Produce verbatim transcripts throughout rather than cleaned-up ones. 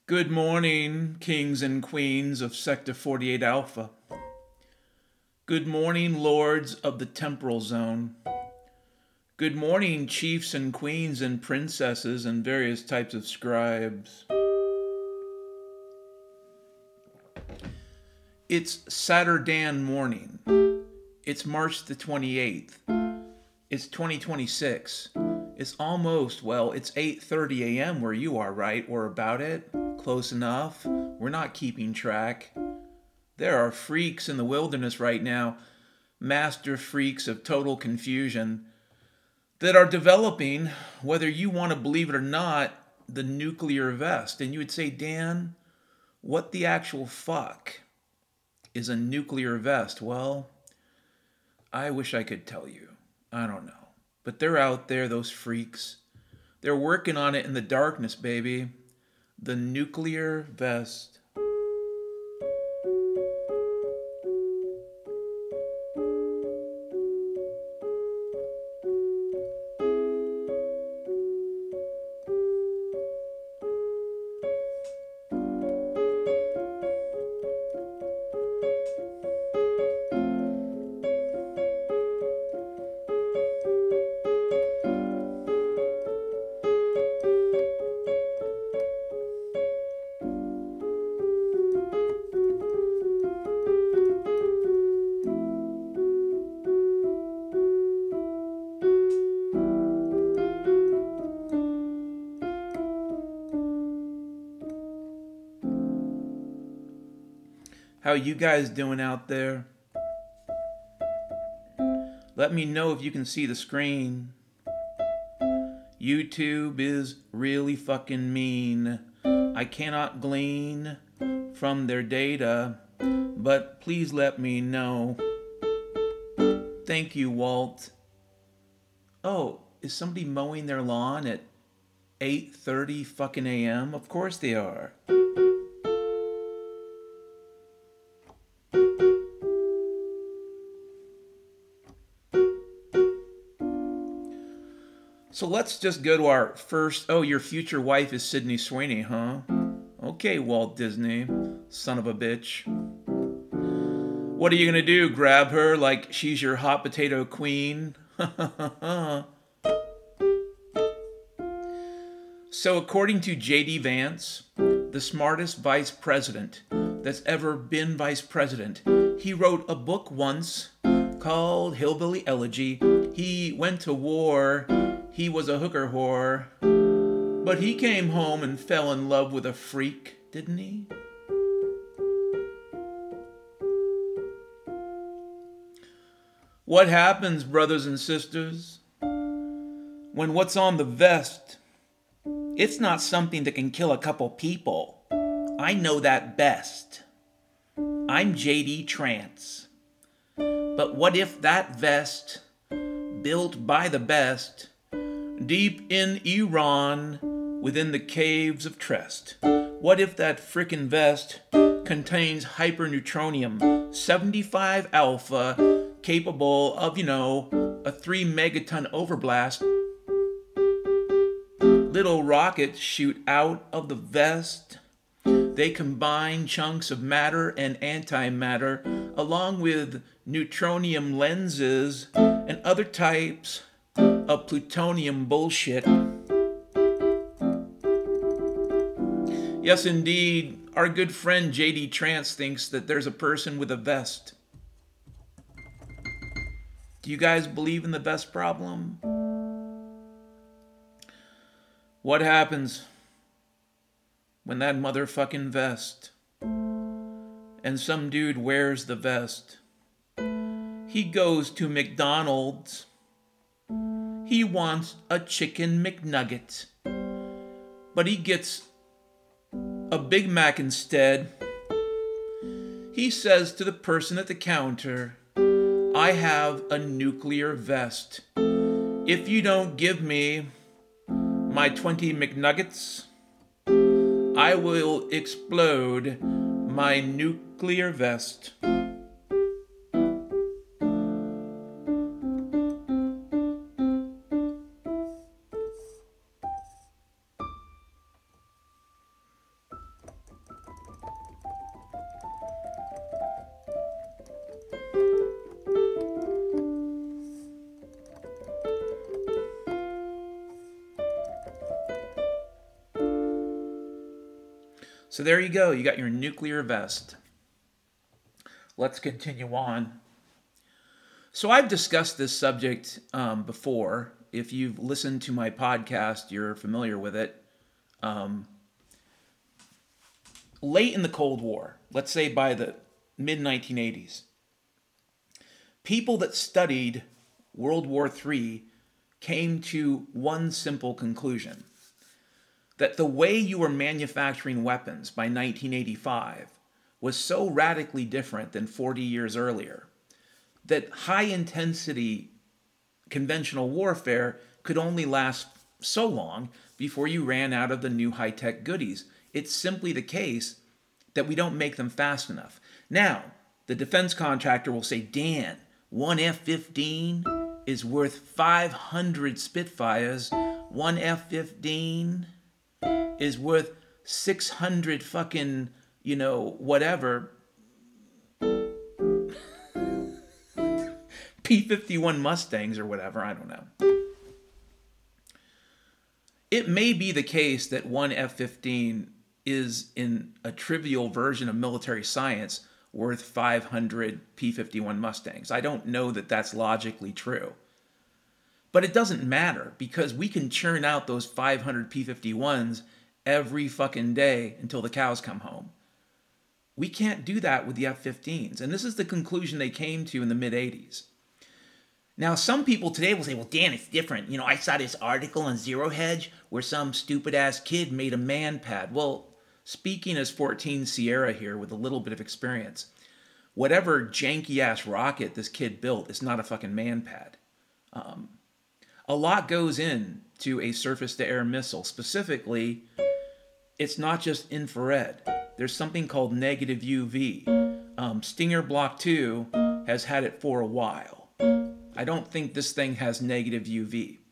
Good morning, kings and queens of Sector forty-eight Alpha. Good morning, lords of the temporal zone. Good morning, chiefs and queens and princesses and various types of scribes. It's Saturday morning. It's March the twenty-eighth. It's twenty twenty-six. It's almost, well, it's eight thirty a.m. where you are, right? Or about it? Close enough. We're not keeping track. There are freaks in the wilderness right now, master freaks of total confusion, that are developing, whether you want to believe it or not, the nuclear vest. And you would say, Dan, what the actual fuck is a nuclear vest? Well, I wish I could tell you. I don't know. But they're out there, those freaks. They're working on it in the darkness, baby. The nuclear vest. How you guys doing out there? Let me know if you can see the screen. YouTube is really fucking mean. I cannot glean from their data, but please let me know. Thank you, Walt. Oh, is somebody mowing their lawn at eight thirty fucking a.m.? Of course they are. So let's just go to our first. Oh, your future wife is Sydney Sweeney, huh? Okay, Walt Disney, son of a bitch. What are you gonna do? Grab her like she's your hot potato queen? So according to J D Vance, the smartest vice president that's ever been vice president, he wrote a book once called Hillbilly Elegy. He went to war. He was a hooker whore, but he came home and fell in love with a freak, didn't he? What happens, brothers and sisters, when what's on the vest, it's not something that can kill a couple people? I know that best. I'm J D Trance. But what if that vest, built by the best, deep in Iran, within the caves of Trest, what if that frickin' vest contains hyperneutronium seventy-five alpha, capable of, you know, a three megaton overblast? Little rockets shoot out of the vest. They combine chunks of matter and antimatter, along with neutronium lenses and other types of plutonium bullshit. Yes, indeed, our good friend J D Trance thinks that there's a person with a vest. Do you guys believe in the vest problem? What happens when that motherfucking vest and some dude wears the vest? He goes to McDonald's. He wants a chicken McNugget, but he gets a Big Mac instead. He says to the person at the counter, I have a nuclear vest. If you don't give me my twenty McNuggets, I will explode my nuclear vest. So there you go. You got your nuclear vest. Let's continue on. So I've discussed this subject um, before. If you've listened to my podcast, you're familiar with it. Um, late in the Cold War, let's say by the mid nineteen eighties, people that studied World War Three came to one simple conclusion: that the way you were manufacturing weapons by nineteen eighty-five was so radically different than forty years earlier that high-intensity conventional warfare could only last so long before you ran out of the new high-tech goodies. It's simply the case that we don't make them fast enough. Now, the defense contractor will say, Dan, one F fifteen is worth five hundred Spitfires. One F fifteen is worth six hundred fucking, you know, whatever, P fifty-one Mustangs or whatever, I don't know. It may be the case that one F fifteen is, in a trivial version of military science, worth five hundred P fifty-one Mustangs. I don't know that that's logically true. But it doesn't matter, because we can churn out those five hundred P fifty-ones every fucking day until the cows come home. We can't do that with the F fifteens. And this is the conclusion they came to in the mid-eighties. Now, some people today will say, well, Dan, it's different. You know, I saw this article on Zero Hedge where some stupid-ass kid made a man-pad. Well, speaking as fourteen Sierra here with a little bit of experience, whatever janky-ass rocket this kid built is not a fucking man-pad. Um, a lot goes into a surface-to-air missile. Specifically, it's not just infrared. There's something called negative U V. Um, Stinger Block two has had it for a while. I don't think this thing has negative U V.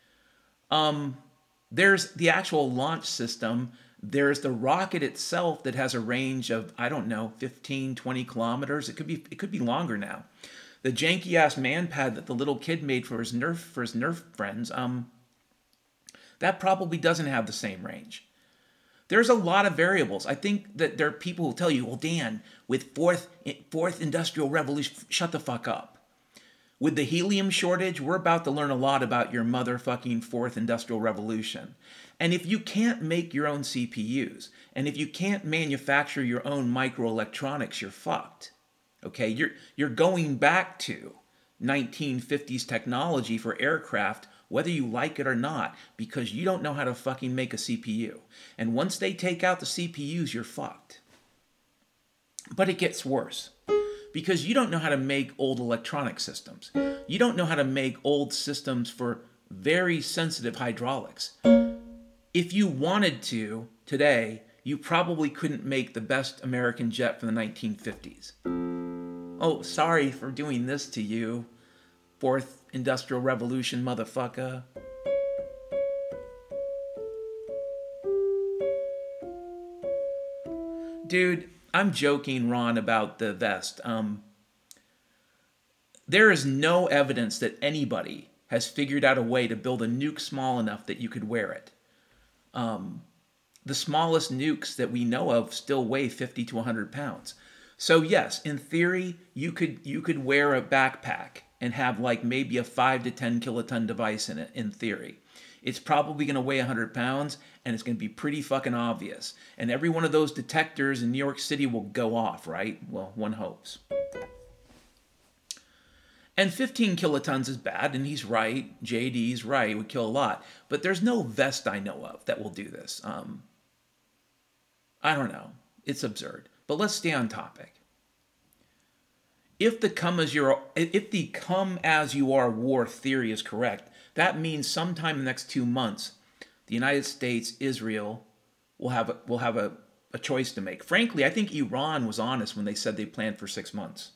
Um, there's the actual launch system. There's the rocket itself that has a range of, I don't know, fifteen, twenty kilometers. It could be, it could be longer now. The janky-ass man-pad that the little kid made for his Nerf, for his Nerf friends, um, that probably doesn't have the same range. There's a lot of variables. I think that there are people who tell you, well, Dan, with fourth, fourth industrial revolution, shut the fuck up. With the helium shortage, we're about to learn a lot about your motherfucking fourth industrial revolution. And if you can't make your own C P Us, and if you can't manufacture your own microelectronics, you're fucked. Okay, you're you're going back to nineteen fifties technology for aircraft, whether you like it or not, because you don't know how to fucking make a C P U. And once they take out the C P Us, you're fucked. But it gets worse. Because you don't know how to make old electronic systems. You don't know how to make old systems for very sensitive hydraulics. If you wanted to, today, you probably couldn't make the best American jet from the nineteen fifties. Oh, sorry for doing this to you, fourth industrial revolution motherfucker. Dude, I'm joking, Ron, about the vest. Um, there is no evidence that anybody has figured out a way to build a nuke small enough that you could wear it. Um, the smallest nukes that we know of still weigh fifty to one hundred pounds. So yes, in theory, you could you could wear a backpack and have like maybe a five to ten kiloton device in it, in theory. It's probably going to weigh one hundred pounds, and it's going to be pretty fucking obvious. And every one of those detectors in New York City will go off, right? Well, one hopes. And fifteen kilotons is bad, and he's right. J D's right. It would kill a lot. But there's no vest I know of that will do this. Um, I don't know. It's absurd. But let's stay on topic. If the come as you are, if the come as you are war theory is correct, that means sometime in the next two months, the United States, Israel, will have a, will have a, a choice to make. Frankly, I think Iran was honest when they said they planned for six months.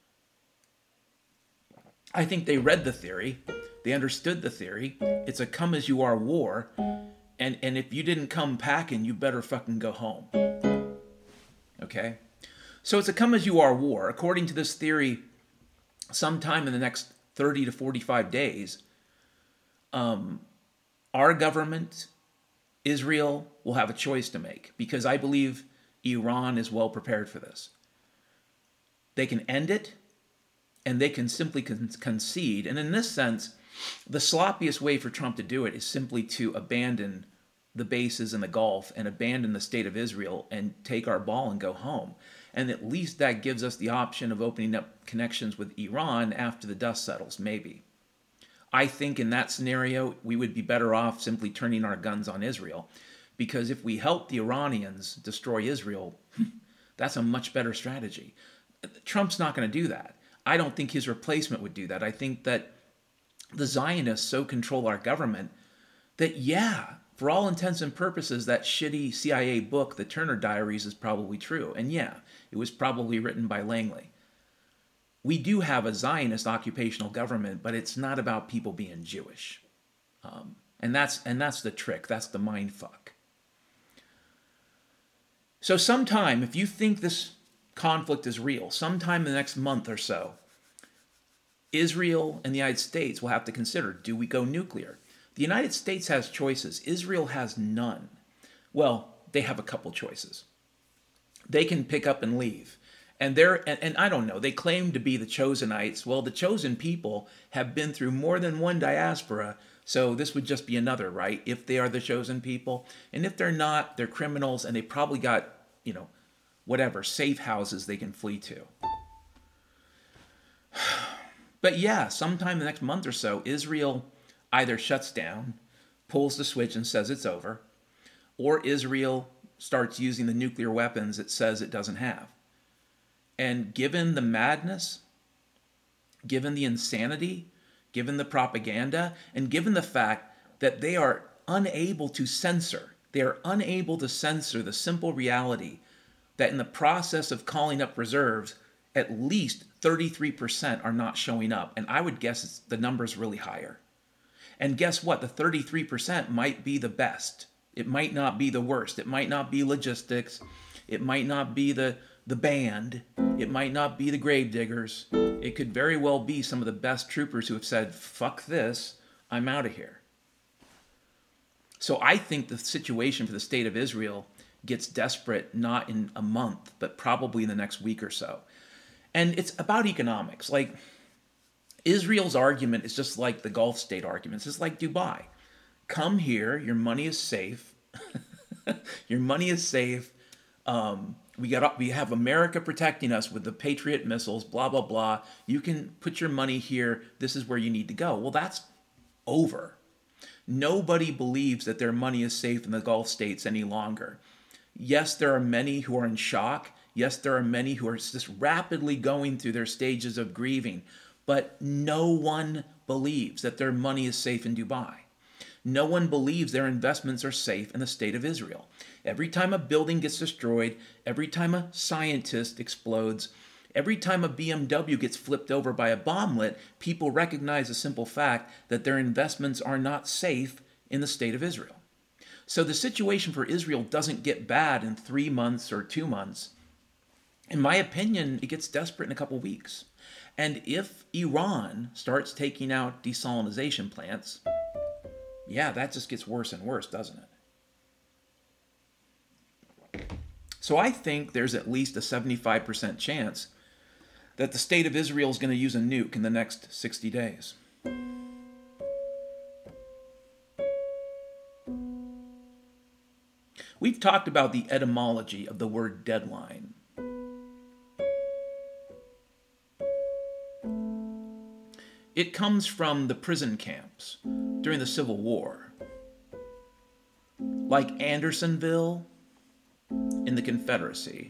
I think they read the theory. They understood the theory. It's a come as you are war. And, and if you didn't come packing, you better fucking go home. Okay? So it's a come as you are war. According to this theory, sometime in the next thirty to forty-five days, um, our government, Israel, will have a choice to make. Because I believe Iran is well prepared for this. They can end it, and they can simply con- concede. And in this sense, the sloppiest way for Trump to do it is simply to abandon the bases in the Gulf and abandon the state of Israel and take our ball and go home. And at least that gives us the option of opening up connections with Iran after the dust settles, maybe. I think in that scenario, we would be better off simply turning our guns on Israel, because if we help the Iranians destroy Israel, that's a much better strategy. Trump's not going to do that. I don't think his replacement would do that. I think that the Zionists so control our government that, yeah, for all intents and purposes, that shitty C I A book, The Turner Diaries, is probably true. And yeah, it was probably written by Langley. We do have a Zionist occupational government, but it's not about people being Jewish. Um, and that's and that's the trick. That's the mind fuck. So sometime, if you think this conflict is real, sometime in the next month or so, Israel and the United States will have to consider, do we go nuclear? The United States has choices. Israel has none. Well, they have a couple choices. They can pick up and leave. And they're, and, and I don't know, they claim to be the Chosenites. Well, the chosen people have been through more than one diaspora, so this would just be another, right? If they are the chosen people. And if they're not, they're criminals, and they probably got, you know, whatever, safe houses they can flee to. But yeah, sometime the next month or so, Israel either shuts down, pulls the switch and says it's over, or Israel starts using the nuclear weapons it says it doesn't have. And given the madness, given the insanity, given the propaganda, and given the fact that they are unable to censor, they are unable to censor the simple reality that in the process of calling up reserves, at least thirty-three percent are not showing up. And I would guess it's, the number's really higher. And guess what? The thirty-three percent might be the best. It might not be the worst. It might not be logistics. It might not be the, the band. It might not be the gravediggers. It could very well be some of the best troopers who have said, fuck this, I'm out of here. So I think the situation for the state of Israel gets desperate not in a month, but probably in the next week or so. And it's about economics. Like, Israel's argument is just like the Gulf state arguments. It's like Dubai. Come here, your money is safe. Your money is safe. Um, we got we have America protecting us with the Patriot missiles, blah, blah, blah. You can put your money here. This is where you need to go. Well, that's over. Nobody believes that their money is safe in the Gulf states any longer. Yes, there are many who are in shock. Yes, there are many who are just rapidly going through their stages of grieving. But no one believes that their money is safe in Dubai. No one believes their investments are safe in the state of Israel. Every time a building gets destroyed, every time a scientist explodes, every time a B M W gets flipped over by a bomblet, people recognize the simple fact that their investments are not safe in the state of Israel. So the situation for Israel doesn't get bad in three months or two months. In my opinion, it gets desperate in a couple weeks. And if Iran starts taking out desalination plants, yeah, that just gets worse and worse, doesn't it? So I think there's at least a seventy-five percent chance that the state of Israel is going to use a nuke in the next sixty days. We've talked about the etymology of the word deadline. It comes from the prison camps during the Civil War, like Andersonville in the Confederacy.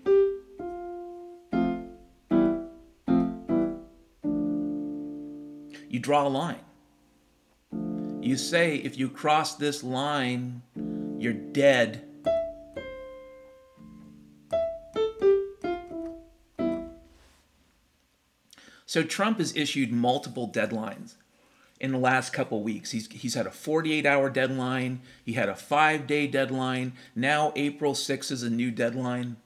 You draw a line. You say, if you cross this line, you're dead. So Trump has issued multiple deadlines in the last couple weeks. He's he's had a forty-eight hour deadline. He had a five-day deadline. Now April sixth is a new deadline.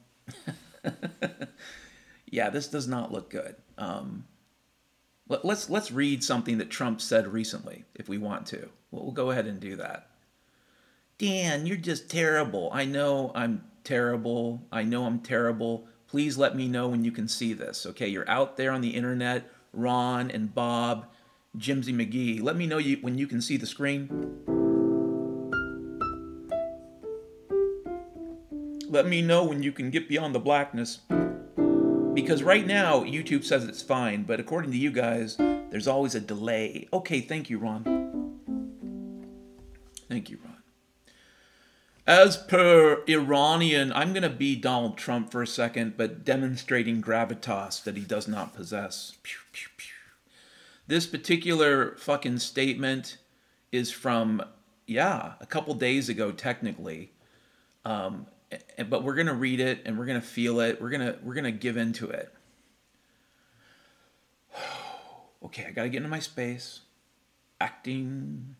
Yeah, this does not look good. Um, let, let's let's read something that Trump said recently, if we want to. We'll, we'll go ahead and do that. Dan, you're just terrible. I know I'm terrible. I know I'm terrible. Please let me know when you can see this, okay? You're out there on the internet, Ron and Bob, Jimsy McGee. Let me know you, when you can see the screen. Let me know when you can get beyond the blackness. Because right now, YouTube says it's fine, but according to you guys, there's always a delay. Okay, thank you, Ron. Thank you, Ron. As per Iranian, I'm going to be Donald Trump for a second, but demonstrating gravitas that he does not possess. Pew, pew, pew. This particular fucking statement is from, yeah, a couple days ago, technically. Um, but we're going to read it and we're going to feel it. We're going to we're going to give into it. Okay, I got to get into my space. Acting.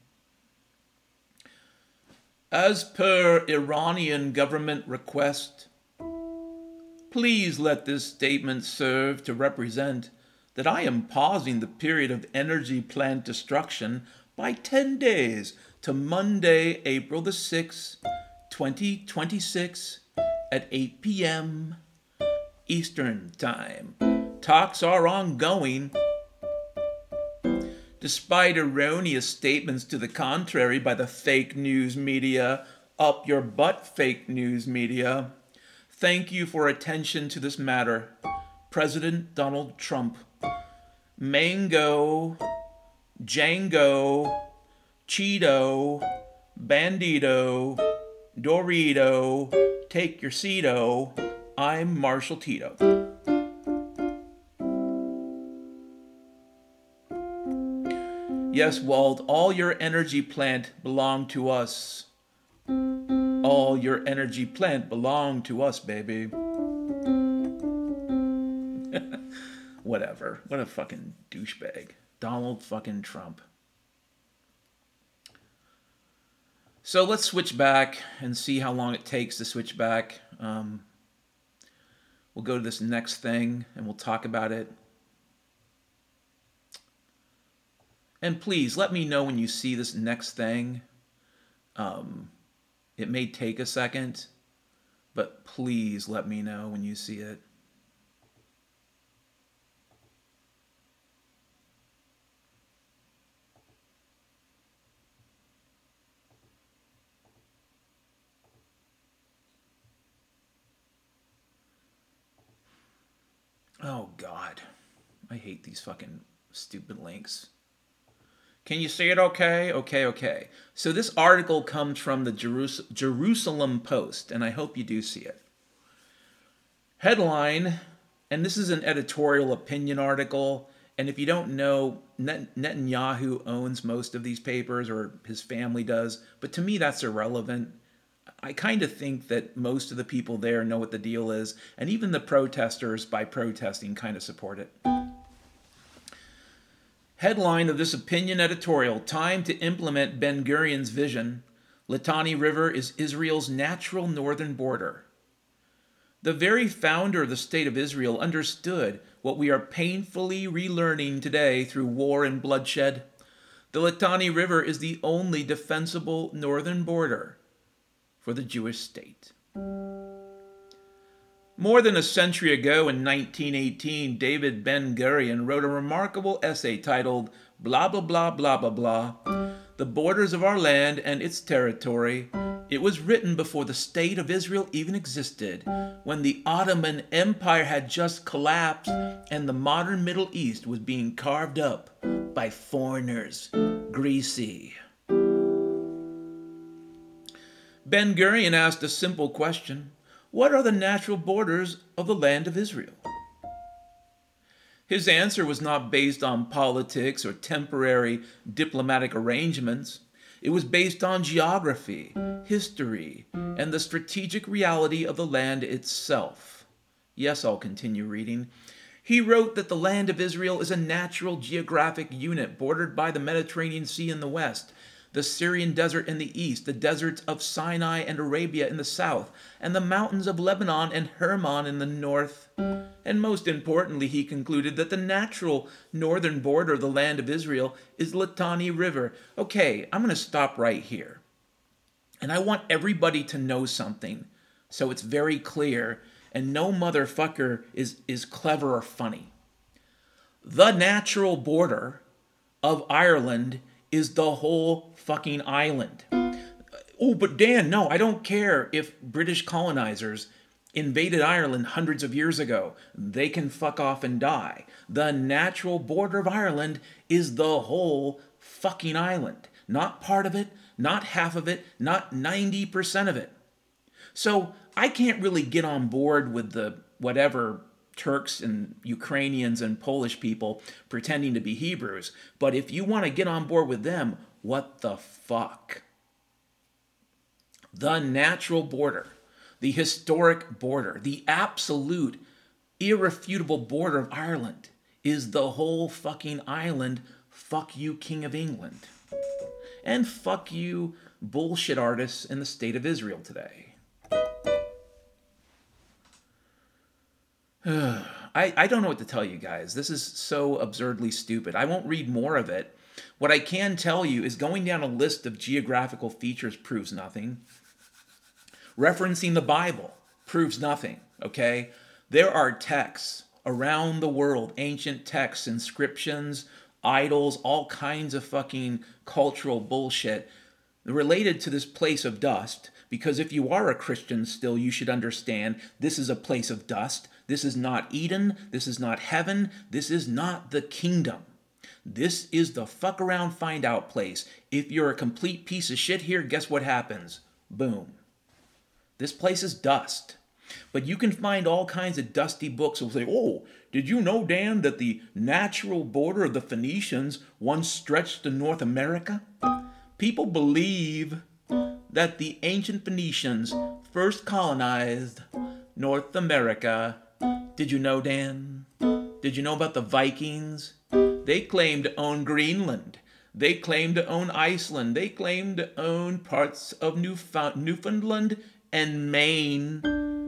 As per Iranian government request, please let this statement serve to represent that I am pausing the period of energy plant destruction by ten days to Monday, April the sixth, twenty twenty-six at eight p.m. Eastern Time. Talks are ongoing. Despite erroneous statements to the contrary by the fake news media, up your butt fake news media, thank you for attention to this matter. President Donald Trump. Mango, Django, Cheeto, Bandito, Dorito, take your Cedo. I'm Marshall Tito. Yes, Walt, all your energy plant belong to us. All your energy plant belong to us, baby. Whatever. What a fucking douchebag. Donald fucking Trump. So let's switch back and see how long it takes to switch back. Um, we'll go to this next thing and we'll talk about it. And please, let me know when you see this next thing. Um, it may take a second, but please let me know when you see it. Oh, God. I hate these fucking stupid links. Can you see it okay? Okay, okay. So this article comes from the Jerus- Jerusalem Post, and I hope you do see it. Headline, and this is an editorial opinion article, and if you don't know, Net- Netanyahu owns most of these papers, or his family does, but to me that's irrelevant. I kind of think that most of the people there know what the deal is, and even the protesters, by protesting, kind of support it. Headline of this opinion editorial, time to implement Ben-Gurion's vision. Litani River is Israel's natural northern border. The very founder of the State of Israel understood what we are painfully relearning today through war and bloodshed. The Litani River is the only defensible northern border for the Jewish state. More than a century ago, in nineteen eighteen, David Ben-Gurion wrote a remarkable essay titled Blah, Blah, Blah, Blah, Blah, Blah, The Borders of Our Land and Its Territory. It was written before the State of Israel even existed, when the Ottoman Empire had just collapsed and the modern Middle East was being carved up by foreigners. Greasy. Ben-Gurion asked a simple question. What are the natural borders of the land of Israel? His answer was not based on politics or temporary diplomatic arrangements. It was based on geography, history, and the strategic reality of the land itself. Yes, I'll continue reading. He wrote that the land of Israel is a natural geographic unit bordered by the Mediterranean Sea in the west, the Syrian desert in the east, the deserts of Sinai and Arabia in the south, and the mountains of Lebanon and Hermon in the north. And most importantly, he concluded that the natural northern border of the land of Israel is Litani River. Okay, I'm going to stop right here. And I want everybody to know something. So it's very clear, and no motherfucker is, is clever or funny. The natural border of Ireland is the whole fucking island. Oh, but Dan, no, I don't care if British colonizers invaded Ireland hundreds of years ago. They can fuck off and die. The natural border of Ireland is the whole fucking island. Not part of it, not half of it, not ninety percent of it. So I can't really get on board with the whatever Turks and Ukrainians and Polish people pretending to be Hebrews. But if you want to get on board with them, what the fuck? The natural border, the historic border, the absolute, irrefutable border of Ireland is the whole fucking island. Fuck you, King of England. And fuck you, bullshit artists in the state of Israel today. I, I don't know what to tell you guys. This is so absurdly stupid. I won't read more of it. What I can tell you is going down a list of geographical features proves nothing. Referencing the Bible proves nothing, okay? There are texts around the world, ancient texts, inscriptions, idols, all kinds of fucking cultural bullshit related to this place of dust, because if you are a Christian still, you should understand this is a place of dust. This is not Eden. This is not heaven. This is not the kingdom. This is the fuck around find out place. If you're a complete piece of shit here, guess what happens? Boom. This place is dust. But you can find all kinds of dusty books that will say, oh, did you know, Dan, that the natural border of the Phoenicians once stretched to North America? People believe that the ancient Phoenicians first colonized North America. Did you know, Dan? Did you know about the Vikings? They claimed to own Greenland. They claimed to own Iceland. They claimed to own parts of Newf- Newfoundland and Maine.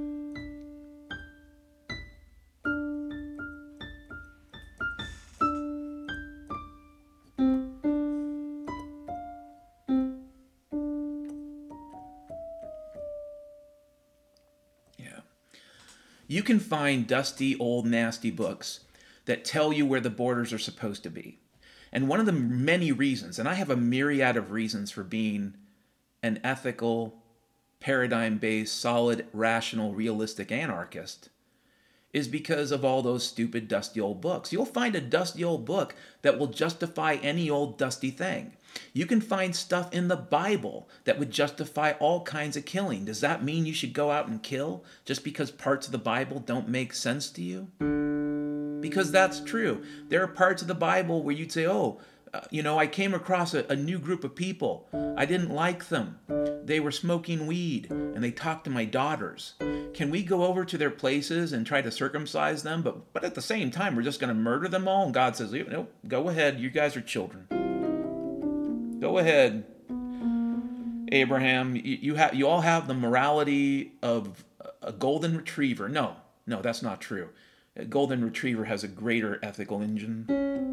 Yeah. You can find dusty, old, nasty books that tell you where the borders are supposed to be. And one of the many reasons, and I have a myriad of reasons for being an ethical, paradigm-based, solid, rational, realistic anarchist, is because of all those stupid, dusty old books. You'll find a dusty old book that will justify any old dusty thing. You can find stuff in the Bible that would justify all kinds of killing. Does that mean you should go out and kill just because parts of the Bible don't make sense to you? Because that's true. There are parts of the Bible where you'd say, oh, uh, you know, I came across a, a new group of people. I didn't like them. They were smoking weed, and they talked to my daughters. Can we go over to their places and try to circumcise them? But but at the same time, we're just going to murder them all? And God says, no, go ahead. You guys are children. Go ahead, Abraham. You, you, ha- you all have the morality of a golden retriever. No, no, that's not true. A golden retriever has a greater ethical engine.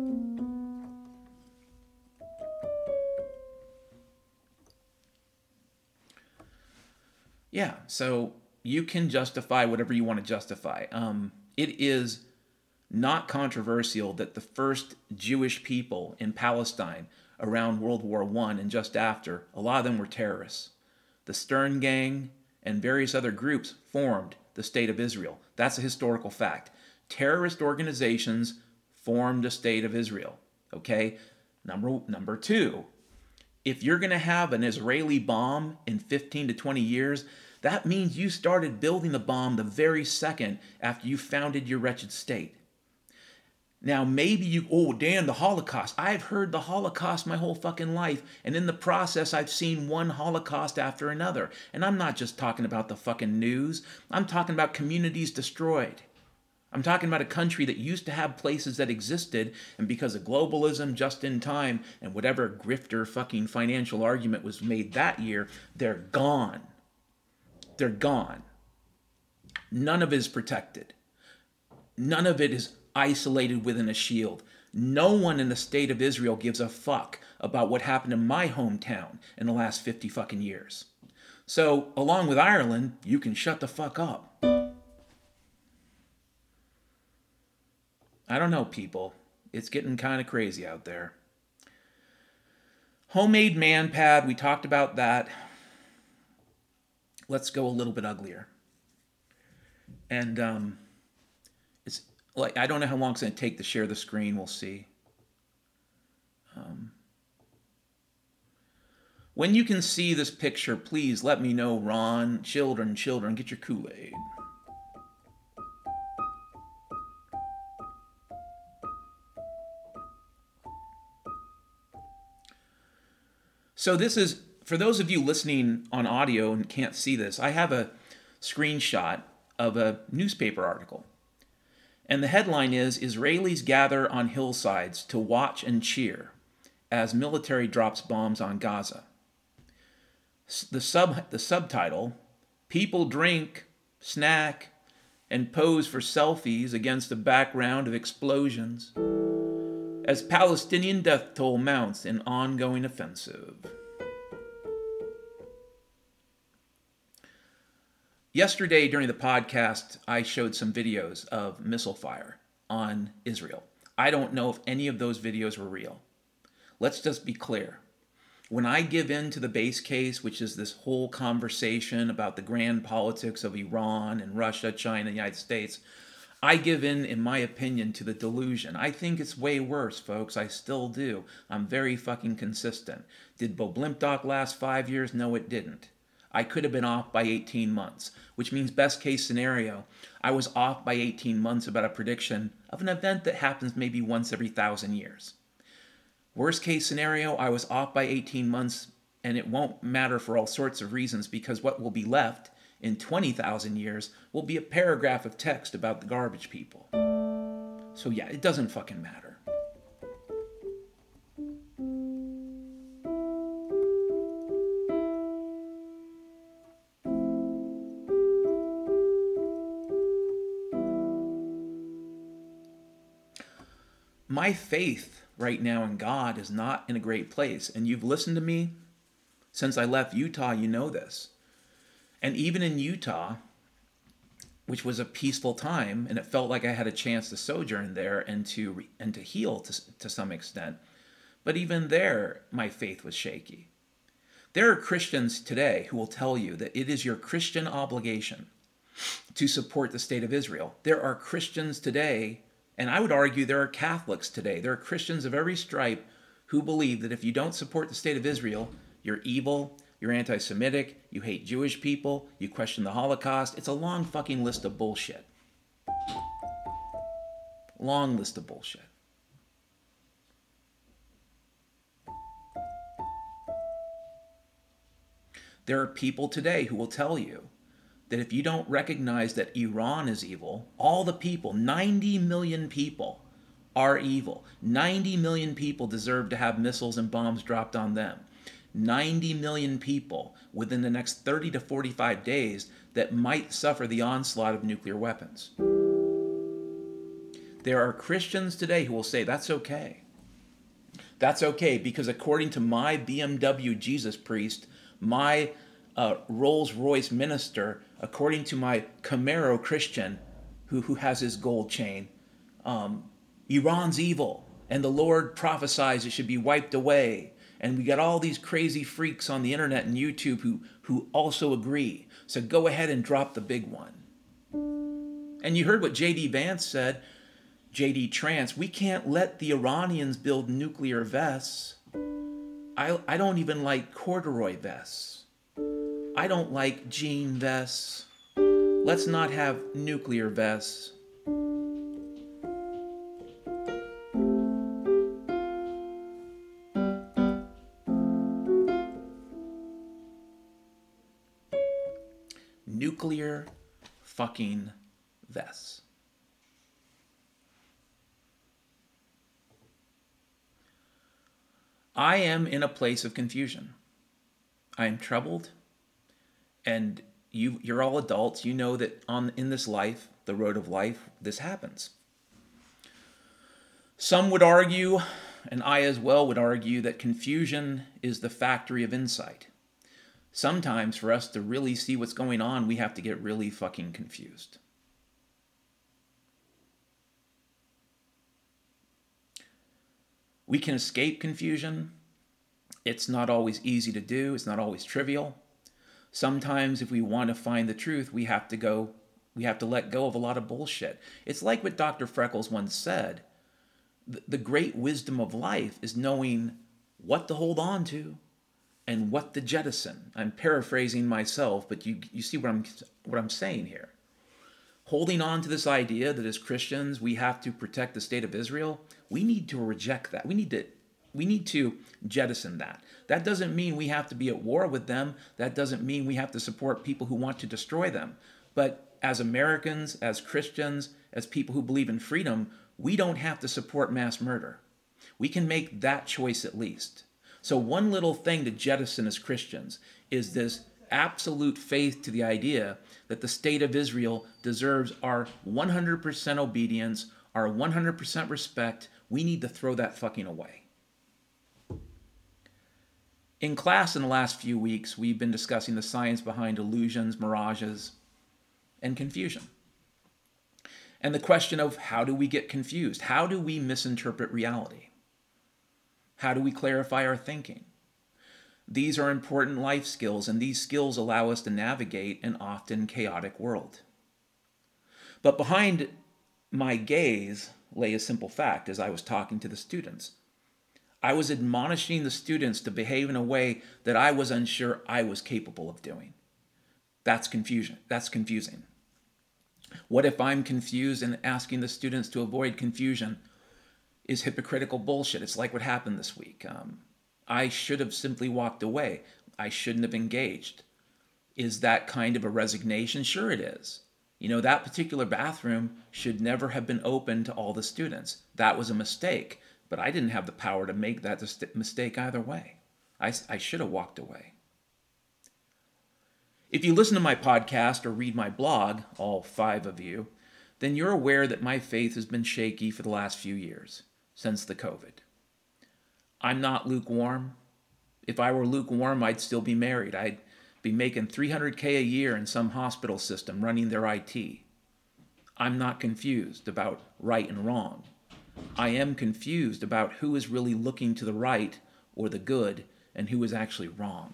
Yeah, so you can justify whatever you want to justify. Um, it is not controversial that the first Jewish people in Palestine around World War One and just after, a lot of them were terrorists. The Stern Gang and various other groups formed the State of Israel. That's a historical fact. Terrorist organizations formed a State of Israel. Okay? Number, number two, if you're going to have an Israeli bomb in fifteen to twenty years, that means you started building the bomb the very second after you founded your wretched state. Now, maybe you, oh, Dan, the Holocaust. I've heard the Holocaust my whole fucking life, and in the process, I've seen one Holocaust after another. And I'm not just talking about the fucking news. I'm talking about communities destroyed. I'm talking about a country that used to have places that existed, and because of globalism, just in time, and whatever grifter fucking financial argument was made that year, they're gone. They're gone. None of it is protected. None of it is isolated within a shield. No one in the state of Israel gives a fuck about what happened in my hometown in the last fifty fucking years. So, along with Ireland, you can shut the fuck up. I don't know, people. It's getting kind of crazy out there. Homemade man pad, we talked about that. Let's go a little bit uglier. And um, it's like, I don't know how long it's going to take to share the screen. We'll see. Um, when you can see this picture, please let me know, Ron. Children, children, get your Kool-Aid. So this is, for those of you listening on audio and can't see this, I have a screenshot of a newspaper article. And the headline is, Israelis gather on hillsides to watch and cheer as military drops bombs on Gaza. The sub the subtitle, people drink, snack, and pose for selfies against a background of explosions as Palestinian death toll mounts in ongoing offensive. Yesterday during the podcast, I showed some videos of missile fire on Israel. I don't know if any of those videos were real. Let's just be clear. When I give in to the base case, which is this whole conversation about the grand politics of Iran and Russia, China, the United States, I give in, in my opinion, to the delusion. I think it's way worse, folks. I still do. I'm very fucking consistent. Did Bo Blimpdock last five years? No, it didn't. I could have been off by eighteen months, which means best case scenario, I was off by eighteen months about a prediction of an event that happens maybe once every thousand years. Worst case scenario, I was off by eighteen months, and it won't matter for all sorts of reasons, because what will be left in twenty thousand years will be a paragraph of text about the garbage people. So yeah, it doesn't fucking matter. My faith right now in God is not in a great place. And you've listened to me since I left Utah, you know this. And even in Utah, which was a peaceful time, and it felt like I had a chance to sojourn there and to and to heal to, to some extent. But even there, my faith was shaky. There are Christians today who will tell you that it is your Christian obligation to support the state of Israel. There are Christians today, and I would argue there are Catholics today. There are Christians of every stripe who believe that if you don't support the state of Israel, you're evil, you're anti-Semitic, you hate Jewish people, you question the Holocaust. It's a long fucking list of bullshit. Long list of bullshit. There are people today who will tell you that if you don't recognize that Iran is evil, all the people, ninety million people, are evil. ninety million people deserve to have missiles and bombs dropped on them. ninety million people within the next thirty to forty-five days that might suffer the onslaught of nuclear weapons. There are Christians today who will say that's okay. That's okay because according to my B M W Jesus priest, my uh, Rolls-Royce minister, according to my Camaro Christian, who, who has his gold chain, um, Iran's evil, and the Lord prophesies it should be wiped away. And we got all these crazy freaks on the internet and YouTube who, who also agree. So go ahead and drop the big one. And you heard what J D Vance said, J D Trance, we can't let the Iranians build nuclear vests. I, I don't even like corduroy vests. I don't like jean vests. Let's not have nuclear vests. Nuclear fucking vests. I am in a place of confusion. I am troubled, and you, you're all adults. You know that on in this life, the road of life, this happens. Some would argue, and I as well would argue, that confusion is the factory of insight. Sometimes for us to really see what's going on, we have to get really fucking confused. We can escape confusion. It's not always easy to do. It's not always trivial. Sometimes if we want to find the truth, we have to go, we have to let go of a lot of bullshit. It's like what Doctor Freckles once said. The great wisdom of life is knowing what to hold on to and what to jettison. I'm paraphrasing myself, but you you see what I'm what I'm saying here. Holding on to this idea that as Christians we have to protect the state of Israel, we need to reject that. We need to we need to jettison that. That doesn't mean we have to be at war with them. That doesn't mean we have to support people who want to destroy them. But as Americans, as Christians, as people who believe in freedom, we don't have to support mass murder. We can make that choice at least. So one little thing to jettison as Christians is this absolute faith to the idea that the state of Israel deserves our one hundred percent obedience, our one hundred percent respect. We need to throw that fucking away. In class in the last few weeks, we've been discussing the science behind illusions, mirages, and confusion. And the question of how do we get confused? How do we misinterpret reality? How do we clarify our thinking? These are important life skills, and these skills allow us to navigate an often chaotic world. But behind my gaze lay a simple fact as I was talking to the students. I was admonishing the students to behave in a way that I was unsure I was capable of doing. That's confusion. That's confusing. What if I'm confused and asking the students to avoid confusion is hypocritical bullshit? It's like what happened this week. Um, I should have simply walked away. I shouldn't have engaged. Is that kind of a resignation? Sure it is. You know, that particular bathroom should never have been open to all the students. That was a mistake, but I didn't have the power to make that mistake either way. I, I should have walked away. If you listen to my podcast or read my blog, all five of you, then you're aware that my faith has been shaky for the last few years, since the COVID. I'm not lukewarm. If I were lukewarm, I'd still be married. I'd be making three hundred thousand dollars a year in some hospital system running their I T. I'm not confused about right and wrong. I am confused about who is really looking to the right or the good and who is actually wrong.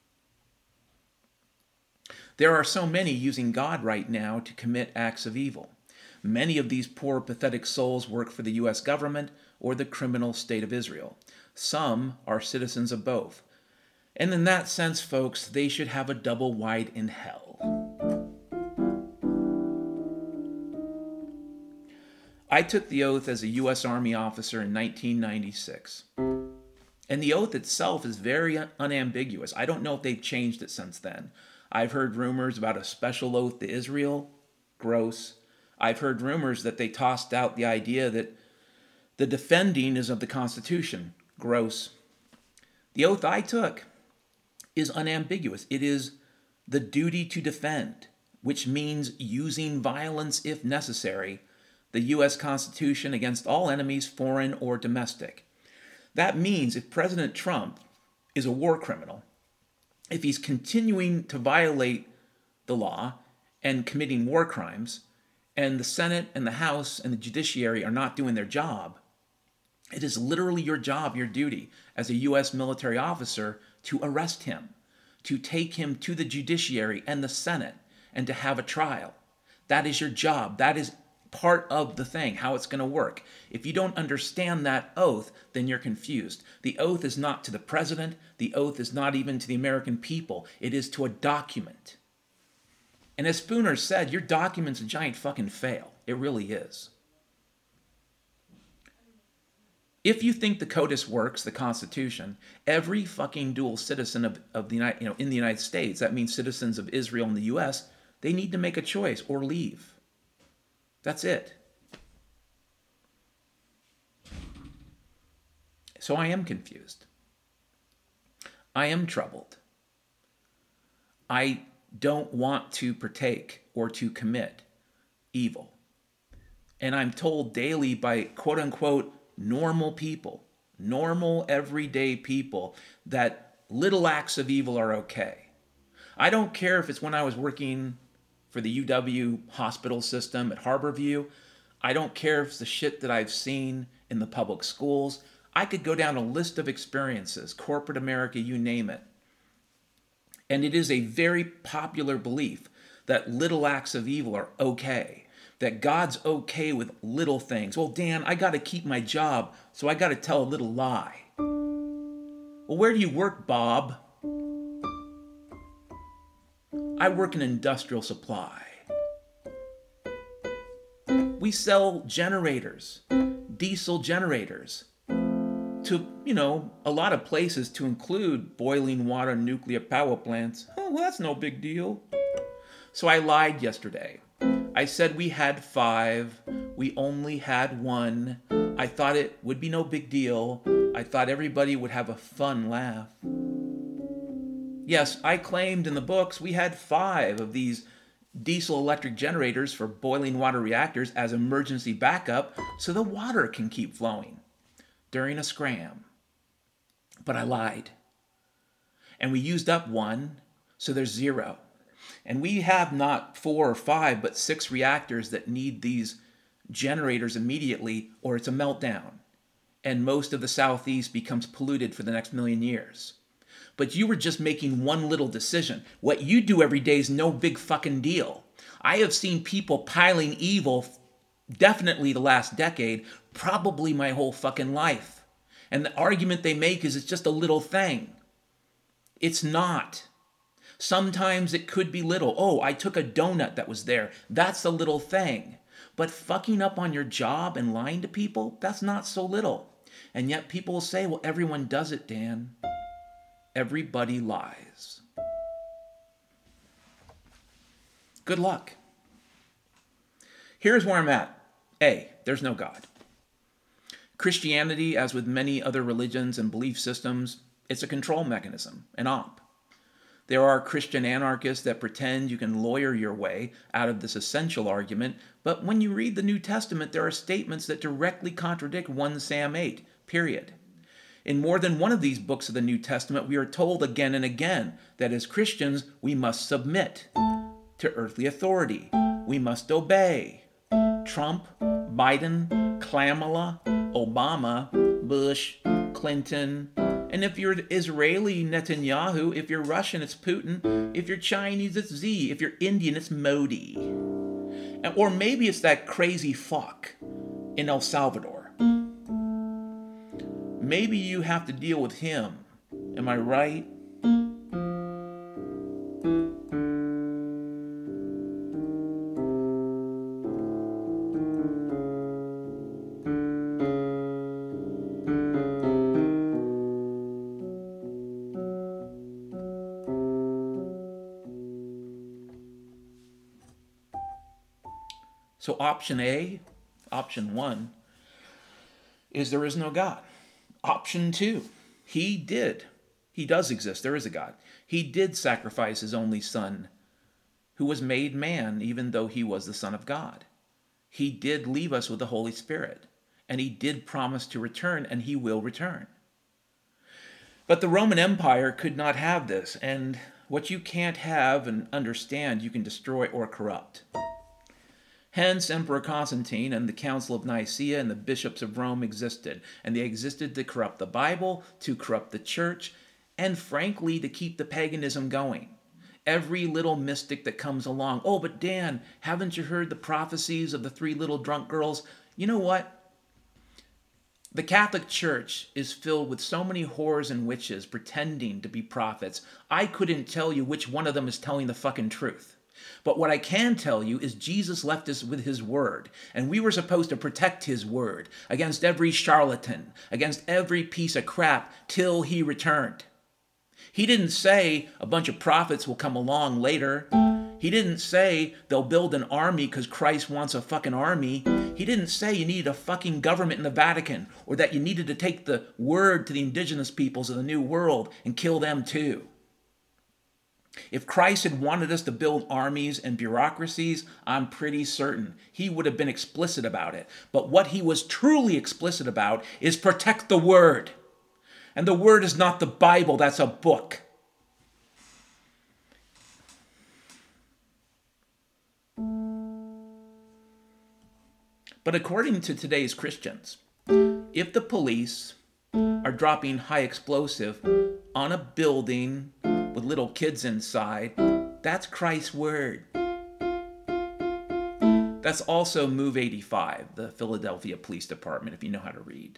There are so many using God right now to commit acts of evil. Many of these poor, pathetic souls work for the U S government or the criminal state of Israel. Some are citizens of both. And in that sense, folks, they should have a double wide in hell. I took the oath as a U S Army officer in nineteen ninety-six. And the oath itself is very unambiguous. I don't know if they've changed it since then. I've heard rumors about a special oath to Israel. Gross. I've heard rumors that they tossed out the idea that the defending is of the Constitution. Gross. The oath I took is unambiguous. It is the duty to defend, which means using violence if necessary, the U S Constitution against all enemies, foreign or domestic. That means if President Trump is a war criminal, if he's continuing to violate the law and committing war crimes, and the Senate and the House and the judiciary are not doing their job, it is literally your job, your duty as a U S military officer to arrest him, to take him to the judiciary and the Senate, and to have a trial. That is your job. That is part of the thing, how it's going to work. If you don't understand that oath, then you're confused. The oath is not to the president. The oath is not even to the American people. It is to a document. And as Spooner said, your document's a giant fucking fail. It really is. If you think the CODIS works, the Constitution, every fucking dual citizen of, of the United, you know, in the United States, that means citizens of Israel and the U S, they need to make a choice or leave. That's it. So I am confused. I am troubled. I don't want to partake or to commit evil. And I'm told daily by quote unquote normal people, normal everyday people, that little acts of evil are okay. I don't care if it's when I was working for the U W hospital system at Harborview. I don't care if it's the shit that I've seen in the public schools. I could go down a list of experiences, corporate America, you name it. And it is a very popular belief that little acts of evil are okay, that God's okay with little things. Well, Dan, I got to keep my job, so I got to tell a little lie. Well, where do you work, Bob? I work in industrial supply. We sell generators, diesel generators, to, you know, a lot of places, to include boiling water nuclear power plants. Oh, well, that's no big deal. So I lied yesterday. I said we had five. We only had one. I thought it would be no big deal. I thought everybody would have a fun laugh. Yes, I claimed in the books we had five of these diesel electric generators for boiling water reactors as emergency backup so the water can keep flowing during a scram. But I lied. And we used up one, so there's zero. And we have not four or five, but six reactors that need these generators immediately, or it's a meltdown. And most of the Southeast becomes polluted for the next million years. But you were just making one little decision. What you do every day is no big fucking deal. I have seen people piling evil, definitely the last decade, probably my whole fucking life. And the argument they make is it's just a little thing. It's not. Sometimes it could be little. Oh, I took a donut that was there. That's a little thing. But fucking up on your job and lying to people, that's not so little. And yet people will say, well, everyone does it, Dan. Everybody lies. Good luck. Here's where I'm at. A, there's no God. Christianity, as with many other religions and belief systems, it's a control mechanism, an op. There are Christian anarchists that pretend you can lawyer your way out of this essential argument, but when you read the New Testament, there are statements that directly contradict First Samuel eight, period. In more than one of these books of the New Testament, we are told again and again that as Christians, we must submit to earthly authority. We must obey. Trump, Biden, Kamala, Obama, Bush, Clinton, and if you're Israeli, Netanyahu, if you're Russian, it's Putin, if you're Chinese, it's Xi, if you're Indian, it's Modi. Or maybe it's that crazy fuck in El Salvador. Maybe you have to deal with him. Am I right? So option A, option one, is there is no God. Option two, he did. He does exist. There is a God. He did sacrifice his only son, who was made man, even though he was the Son of God. He did leave us with the Holy Spirit, and he did promise to return, and he will return. But the Roman Empire could not have this, and what you can't have and understand, you can destroy or corrupt. Hence, Emperor Constantine and the Council of Nicaea and the bishops of Rome existed, and they existed to corrupt the Bible, to corrupt the church, and frankly, to keep the paganism going. Every little mystic that comes along, oh, but Dan, haven't you heard the prophecies of the three little drunk girls? You know what? The Catholic Church is filled with so many whores and witches pretending to be prophets. I couldn't tell you which one of them is telling the fucking truth. But what I can tell you is Jesus left us with his word, and we were supposed to protect his word against every charlatan, against every piece of crap till he returned. He didn't say a bunch of prophets will come along later. He didn't say they'll build an army because Christ wants a fucking army. He didn't say you needed a fucking government in the Vatican, or that you needed to take the word to the indigenous peoples of the New World and kill them too. If Christ had wanted us to build armies and bureaucracies, I'm pretty certain he would have been explicit about it. But what he was truly explicit about is protect the word. And the word is not the Bible, that's a book. But according to today's Christians, if the police are dropping high explosive on a building with little kids inside, that's Christ's word. That's also Move eighty-five, the Philadelphia Police Department, if you know how to read.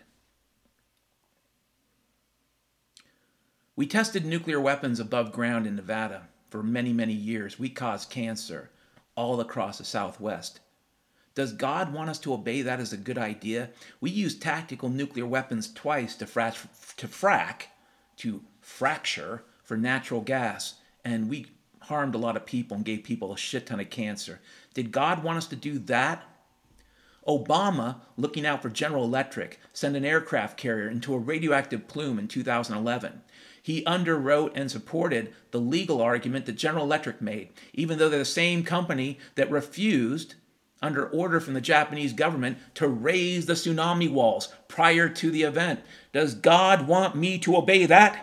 We tested nuclear weapons above ground in Nevada for many, many years. We caused cancer all across the Southwest. Does God want us to obey that as a good idea? We used tactical nuclear weapons twice to, fra- to frack, to fracture for natural gas, and we harmed a lot of people and gave people a shit ton of cancer. Did God want us to do that? Obama, looking out for General Electric, sent an aircraft carrier into a radioactive plume in two thousand eleven. He underwrote and supported the legal argument that General Electric made, even though they're the same company that refused, under order from the Japanese government, to raise the tsunami walls prior to the event. Does God want me to obey that?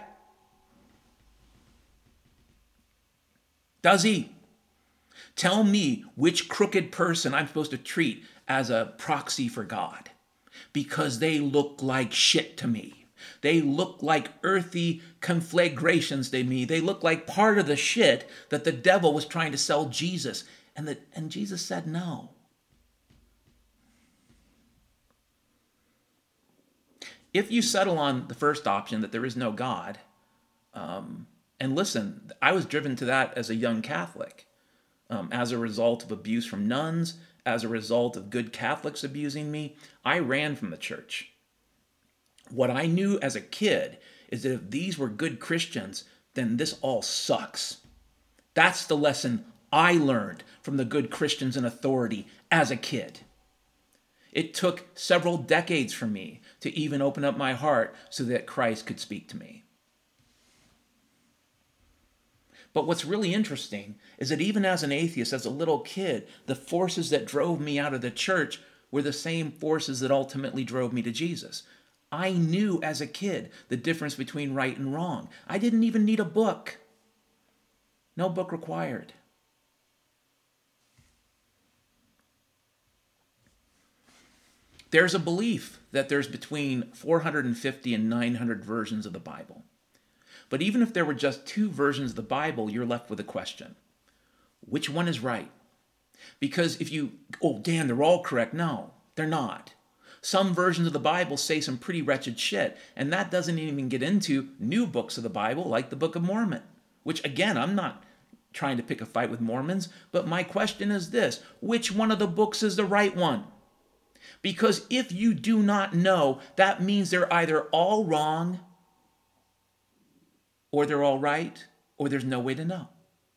Does he? Tell me which crooked person I'm supposed to treat as a proxy for God, because they look like shit to me. They look like earthy conflagrations to me. They look like part of the shit that the devil was trying to sell Jesus. And, the, and Jesus said no. If you settle on the first option, that there is no God, um, and listen, I was driven to that as a young Catholic, um, as a result of abuse from nuns, as a result of good Catholics abusing me. I ran from the church. What I knew as a kid is that if these were good Christians, then this all sucks. That's the lesson I learned from the good Christians in authority as a kid. It took several decades for me to even open up my heart so that Christ could speak to me. But what's really interesting is that even as an atheist, as a little kid, the forces that drove me out of the church were the same forces that ultimately drove me to Jesus. I knew as a kid the difference between right and wrong. I didn't even need a book. No book required. There's a belief that there's between four hundred fifty and nine hundred versions of the Bible. But even if there were just two versions of the Bible, you're left with a question. Which one is right? Because if you, oh, Dan, they're all correct. No, they're not. Some versions of the Bible say some pretty wretched shit, and that doesn't even get into new books of the Bible, like the Book of Mormon, which, again, I'm not trying to pick a fight with Mormons, but my question is this: which one of the books is the right one? Because if you do not know, that means they're either all wrong, or they're all right, or there's no way to know.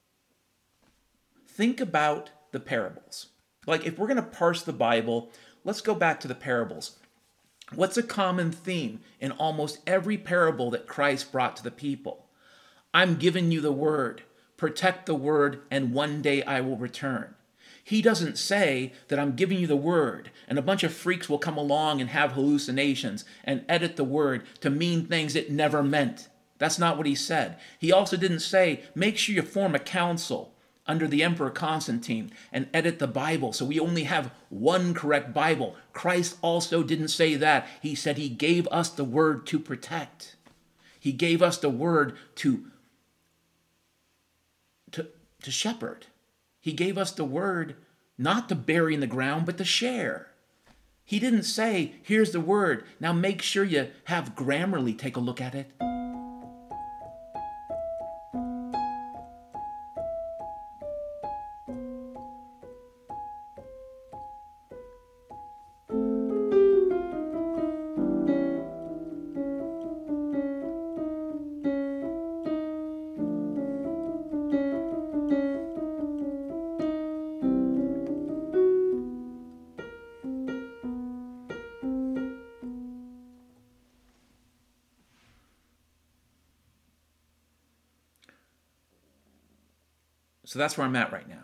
Think about the parables. Like, if we're going to parse the Bible, let's go back to the parables. What's a common theme in almost every parable that Christ brought to the people? I'm giving you the word. Protect the word, and one day I will return. He doesn't say that I'm giving you the word, and a bunch of freaks will come along and have hallucinations and edit the word to mean things it never meant. That's not what he said. He also didn't say, make sure you form a council under the Emperor Constantine and edit the Bible so we only have one correct Bible. Christ also didn't say that. He said he gave us the word to protect. He gave us the word to, to, to shepherd. He gave us the word not to bury in the ground, but to share. He didn't say, here's the word. Now make sure you have Grammarly take a look at it. So that's where I'm at right now.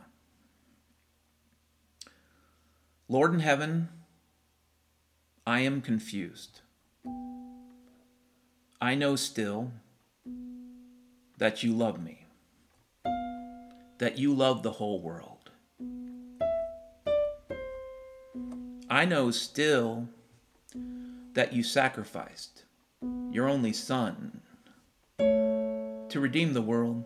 Lord in heaven, I am confused. I know still that you love me, that you love the whole world. I know still that you sacrificed your only son to redeem the world,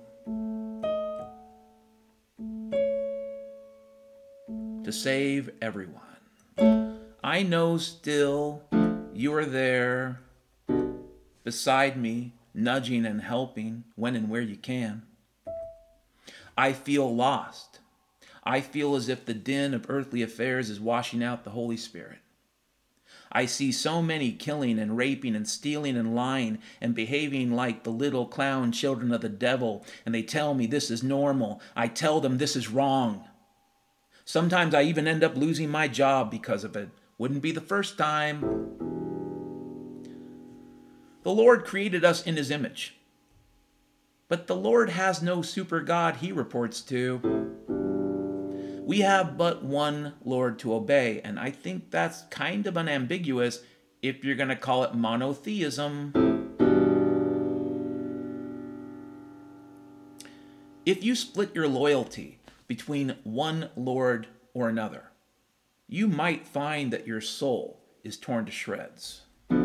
to save everyone. I know still you are there beside me, nudging and helping when and where you can. I feel lost. I feel as if the din of earthly affairs is washing out the Holy Spirit. I see so many killing and raping and stealing and lying and behaving like the little clown children of the devil, and they tell me this is normal. I tell them this is wrong. Sometimes I even end up losing my job because of it. Wouldn't be the first time. The Lord created us in his image. But the Lord has no super God he reports to. We have but one Lord to obey, and I think that's kind of unambiguous if you're going to call it monotheism. If you split your loyalty between one Lord or another, you might find that your soul is torn to shreds.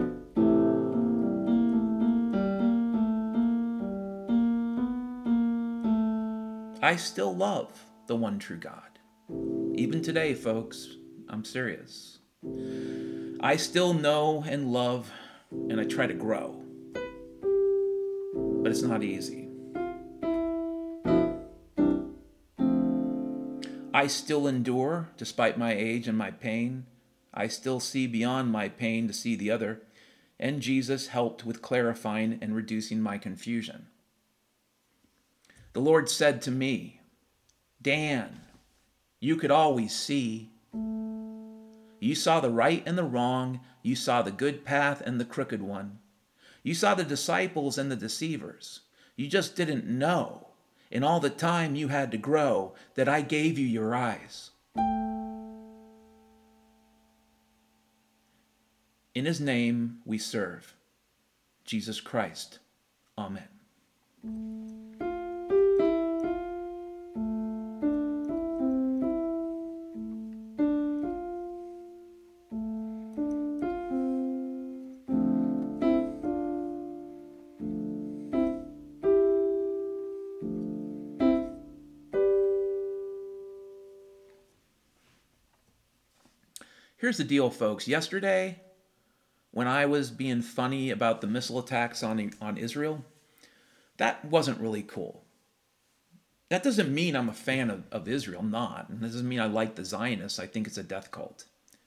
I still love the one true God. Even today, folks, I'm serious. I still know and love, and I try to grow. But it's not easy. I still endure despite my age and my pain. I still see beyond my pain to see the other, and Jesus helped with clarifying and reducing my confusion. The Lord said to me, Dan, you could always see. You saw the right and the wrong. You saw the good path and the crooked one. You saw the disciples and the deceivers. You just didn't know, in all the time you had to grow, that I gave you your eyes. In his name we serve, Jesus Christ. Amen. Here's the deal, folks. Yesterday, when I was being funny about the missile attacks on, on Israel, that wasn't really cool. That doesn't mean I'm a fan of, of Israel, I'm not. And that doesn't mean I like the Zionists. I think it's a death cult.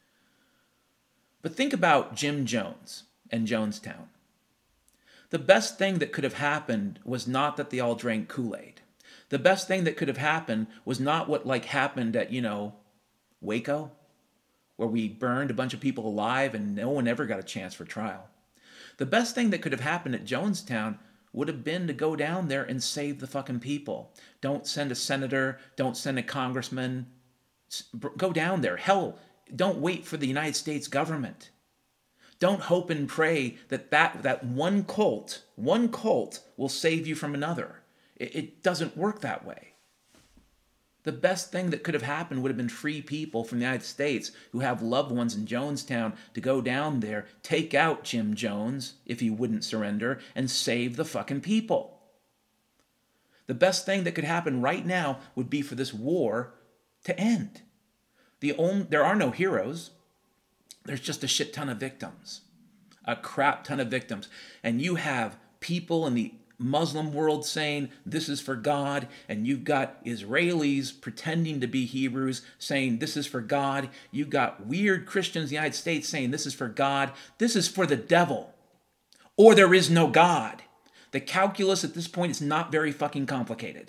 But think about Jim Jones and Jonestown. The best thing that could have happened was not that they all drank Kool-Aid. The best thing that could have happened was not what like happened at, you know, Waco, where we burned a bunch of people alive and no one ever got a chance for trial. The best thing that could have happened at Jonestown would have been to go down there and save the fucking people. Don't send a senator, don't send a congressman. Go down there. Hell, don't wait for the United States government. Don't hope and pray that that, that one cult, one cult will save you from another. It, it doesn't work that way. The best thing that could have happened would have been free people from the United States who have loved ones in Jonestown to go down there, take out Jim Jones, if he wouldn't surrender, and save the fucking people. The best thing that could happen right now would be for this war to end. The only, there are no heroes. There's just a shit ton of victims. A crap ton of victims. And you have people in the Muslim world saying this is for God, and you've got Israelis pretending to be Hebrews saying this is for God. You've got weird Christians in the United States saying this is for God. This is for the devil, or there is no God. The calculus at this point is not very fucking complicated.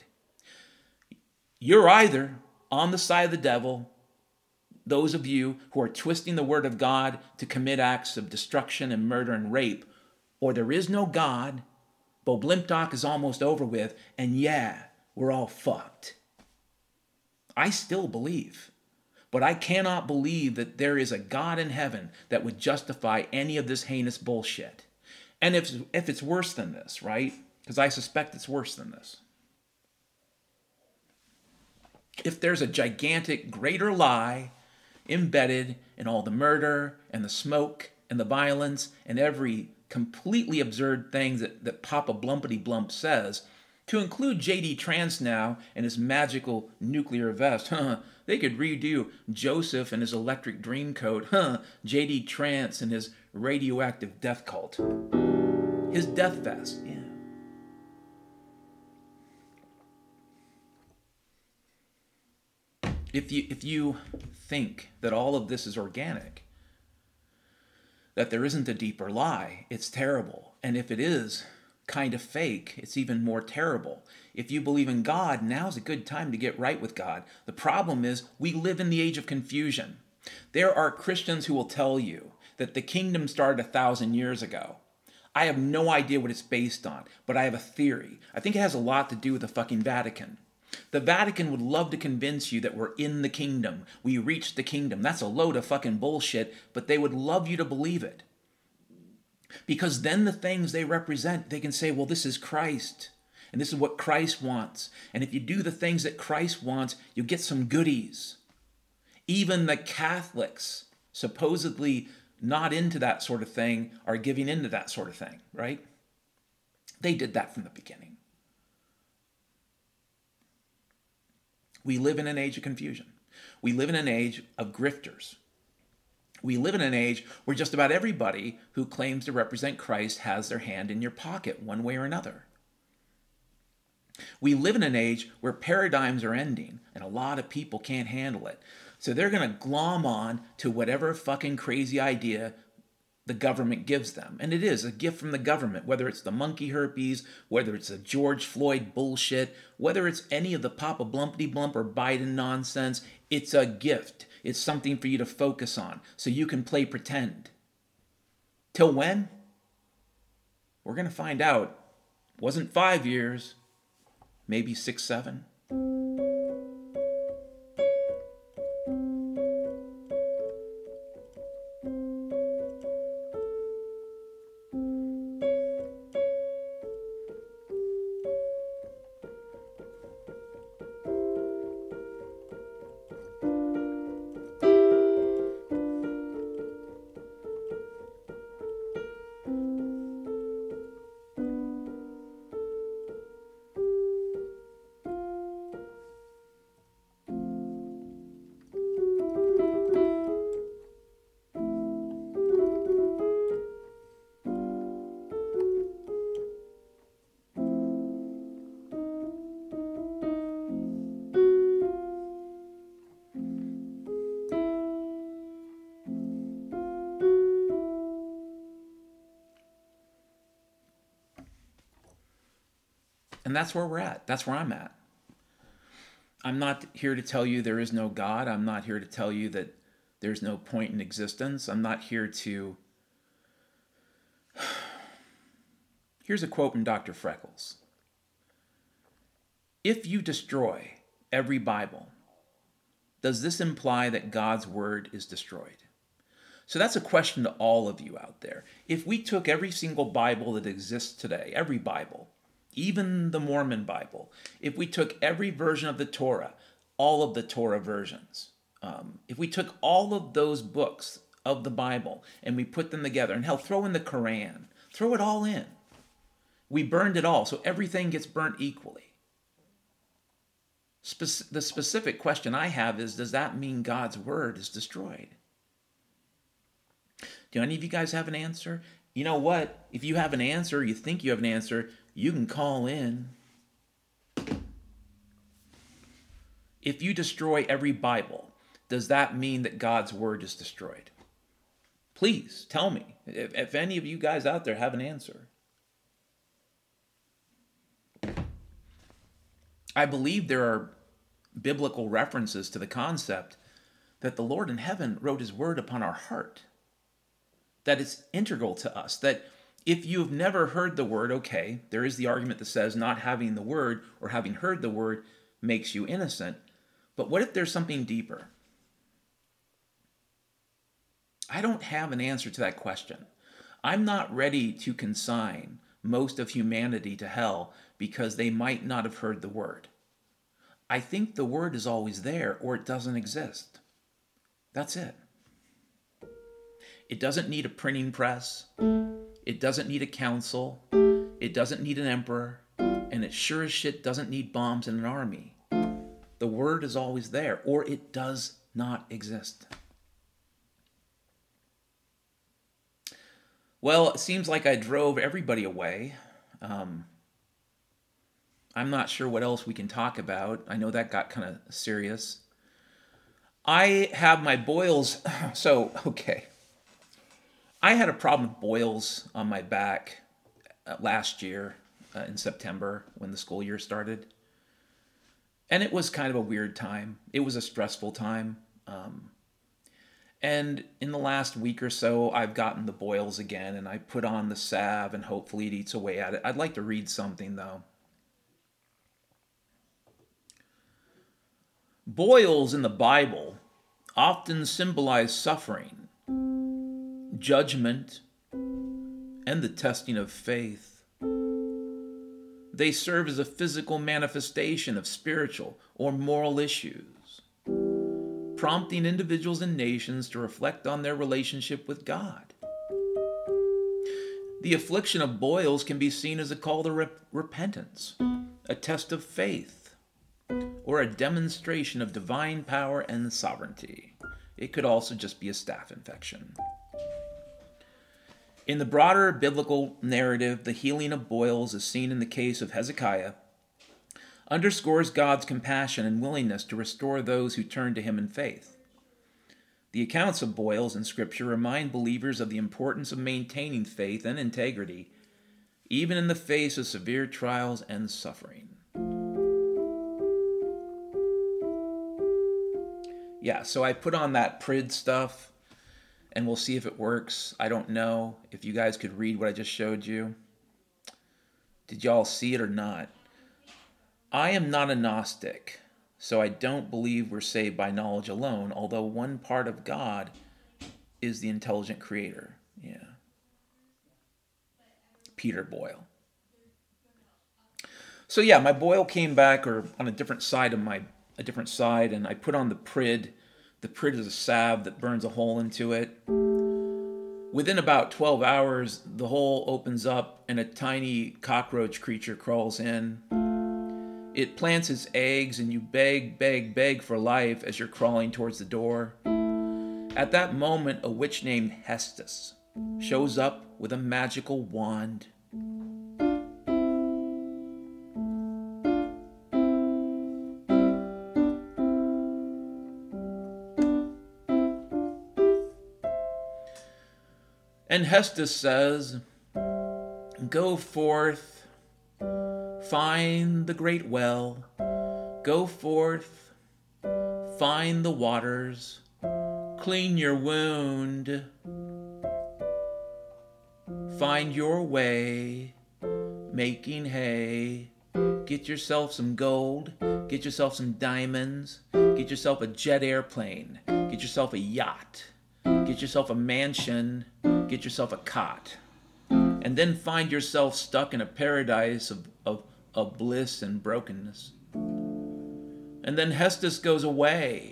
You're either on the side of the devil, those of you who are twisting the word of God to commit acts of destruction and murder and rape, or there is no God. Bo Blimpdock is almost over with, and yeah, we're all fucked. I still believe, but I cannot believe that there is a God in heaven that would justify any of this heinous bullshit. And if, if it's worse than this, right? Because I suspect it's worse than this. If there's a gigantic greater lie embedded in all the murder and the smoke and the violence and every completely absurd thing that, that Papa Blumpity Blump says, to include J D Trance now and his magical nuclear vest. Huh, they could redo Joseph and his electric dream coat. Huh, J D Trance and his radioactive death cult. His death vest, yeah. If you, if you think that all of this is organic, that there isn't a deeper lie, it's terrible. And if it is kind of fake, it's even more terrible. If you believe in God, now's a good time to get right with God. The problem is we live in the age of confusion. There are Christians who will tell you that the kingdom started a thousand years ago. I have no idea what it's based on, but I have a theory. I think it has a lot to do with the fucking Vatican. The Vatican would love to convince you that we're in the kingdom. We reached the kingdom. That's a load of fucking bullshit, but they would love you to believe it. Because then the things they represent, they can say, well, this is Christ, and this is what Christ wants. And if you do the things that Christ wants, you'll get some goodies. Even the Catholics, supposedly not into that sort of thing, are giving into that sort of thing, right? They did that from the beginning. We live in an age of confusion. We live in an age of grifters. We live in an age where just about everybody who claims to represent Christ has their hand in your pocket one way or another. We live in an age where paradigms are ending and a lot of people can't handle it. So they're going to glom on to whatever fucking crazy idea the government gives them. And it is a gift from the government, whether it's the monkey herpes, whether it's the George Floyd bullshit, whether it's any of the Papa Blumpity Blump or Biden nonsense. It's a gift. It's something for you to focus on so you can play pretend. Till when? We're going to find out. Wasn't five years, maybe six, seven. And that's where we're at. That's where I'm at. I'm not here to tell you there is no God. I'm not here to tell you that there's no point in existence. I'm not here to... Here's a quote from Doctor Freckles. If you destroy every Bible, does this imply that God's word is destroyed? So that's a question to all of you out there. If we took every single Bible that exists today, every Bible, even the Mormon Bible, if we took every version of the Torah, all of the Torah versions, um, if we took all of those books of the Bible and we put them together, and hell, throw in the Quran, throw it all in. We burned it all, so everything gets burnt equally. Spe- the specific question I have is, does that mean God's word is destroyed? Do any of you guys have an answer? You know what? If you have an answer, you think you have an answer, you can call in. If you destroy every Bible, does that mean that God's word is destroyed? Please tell me if, if any of you guys out there have an answer. I believe there are biblical references to the concept that the Lord in heaven wrote his word upon our heart. That it's integral to us. That if you've never heard the word, okay, there is the argument that says not having the word or having heard the word makes you innocent. But what if there's something deeper? I don't have an answer to that question. I'm not ready to consign most of humanity to hell because they might not have heard the word. I think the word is always there or it doesn't exist. That's it. It doesn't need a printing press. It doesn't need a council. It doesn't need an emperor. And it sure as shit doesn't need bombs and an army. The word is always there, or it does not exist. Well, it seems like I drove everybody away. Um, I'm not sure what else we can talk about. I know that got kind of serious. I have my boils. So, okay. I had a problem with boils on my back uh, last year uh, in September when the school year started. And it was kind of a weird time. It was a stressful time. Um, and in the last week or so, I've gotten the boils again, and I put on the salve, and hopefully it eats away at it. I'd like to read something, though. Boils in the Bible often symbolize suffering, judgment, and the testing of faith. They serve as a physical manifestation of spiritual or moral issues, prompting individuals and nations to reflect on their relationship with God. The affliction of boils can be seen as a call to rep- repentance, a test of faith, or a demonstration of divine power and sovereignty. It could also just be a staph infection. In the broader biblical narrative, the healing of boils, as seen in the case of Hezekiah, underscores God's compassion and willingness to restore those who turn to him in faith. The accounts of boils in Scripture remind believers of the importance of maintaining faith and integrity, even in the face of severe trials and suffering. Yeah, so I put on that P R I D stuff, and we'll see if it works. I don't know if you guys could read what I just showed you. Did y'all see it or not? I am not a Gnostic, so I don't believe we're saved by knowledge alone, although one part of God is the intelligent creator. Yeah. Peter Boyle. So yeah, my boil came back, or on a different side of my, a different side, and I put on the P R I D. The P R I D is a salve that burns a hole into it. Within about twelve hours, the hole opens up and a tiny cockroach creature crawls in. It plants its eggs and you beg, beg, beg for life as you're crawling towards the door. At that moment, a witch named Hestus shows up with a magical wand. And Hestus says, "Go forth, find the great well, go forth, find the waters, clean your wound, find your way, making hay, get yourself some gold, get yourself some diamonds, get yourself a jet airplane, get yourself a yacht, get yourself a mansion, get yourself a cot, and then find yourself stuck in a paradise of, of, of bliss and brokenness." And then Hestus goes away.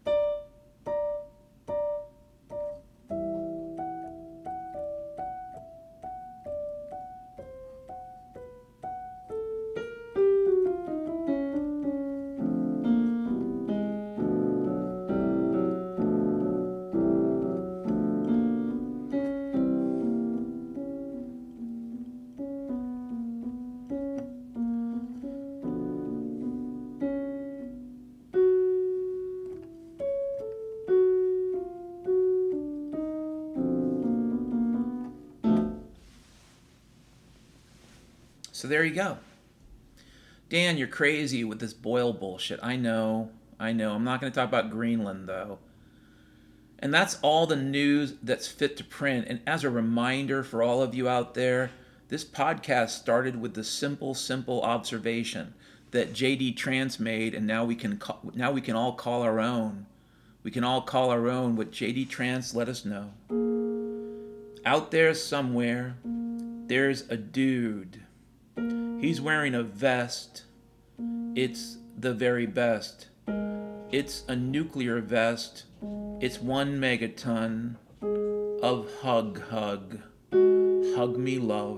So there you go. Dan, you're crazy with this boil bullshit. I know, I know. I'm not going to talk about Greenland, though. And that's all the news that's fit to print. And as a reminder for all of you out there, this podcast started with the simple, simple observation that J D Trance made, and now we can call, now we can all call our own. We can all call our own what J D Trance let us know. Out there somewhere, there's a dude. He's wearing a vest. It's the very best. It's a nuclear vest. It's one megaton of hug, hug. Hug me, love.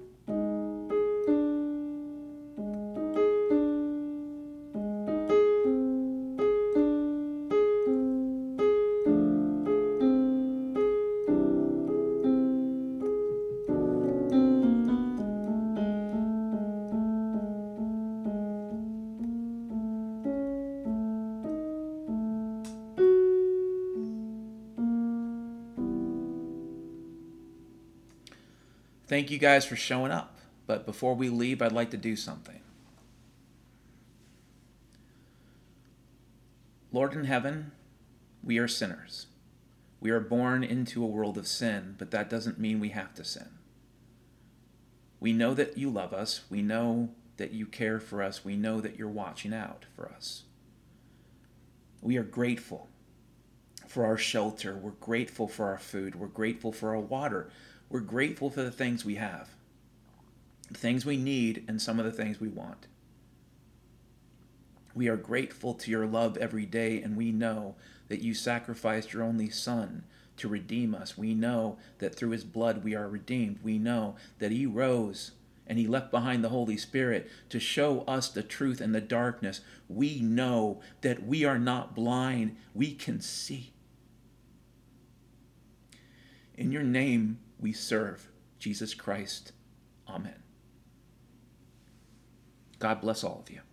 Thank you guys for showing up. But before we leave, I'd like to do something. Lord in heaven, we are sinners. We are born into a world of sin, but that doesn't mean we have to sin. We know that you love us. We know that you care for us. We know that you're watching out for us. We are grateful for our shelter. We're grateful for our food. We're grateful for our water. We're grateful for the things we have, the things we need, and some of the things we want. We are grateful to your love every day, and we know that you sacrificed your only Son to redeem us. We know that through his blood we are redeemed. We know that he rose and he left behind the Holy Spirit to show us the truth in the darkness. We know that we are not blind. We can see. In your name we serve, Jesus Christ. Amen. God bless all of you.